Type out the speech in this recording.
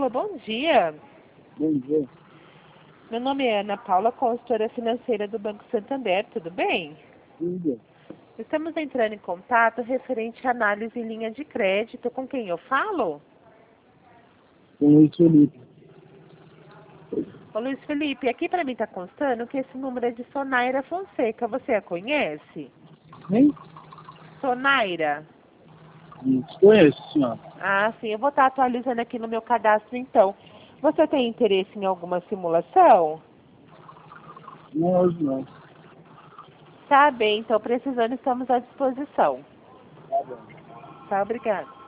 Alô, bom dia. Bom dia. Meu nome é Ana Paula, consultora financeira do Banco Santander, tudo bem? Tudo. Estamos entrando em contato referente à análise em linha de crédito. Com quem eu falo? Com o Luiz Felipe. Ô Luiz Felipe, aqui para mim está constando que esse número é de Sonaira Fonseca. Você a conhece? Hein? Sonaira? Não conheço, senhor. Ah, sim, eu vou estar atualizando aqui no meu cadastro então. Você tem interesse em alguma simulação? Não, hoje não. Tá bem, então precisando estamos à disposição. Tá bom. Tá, obrigada.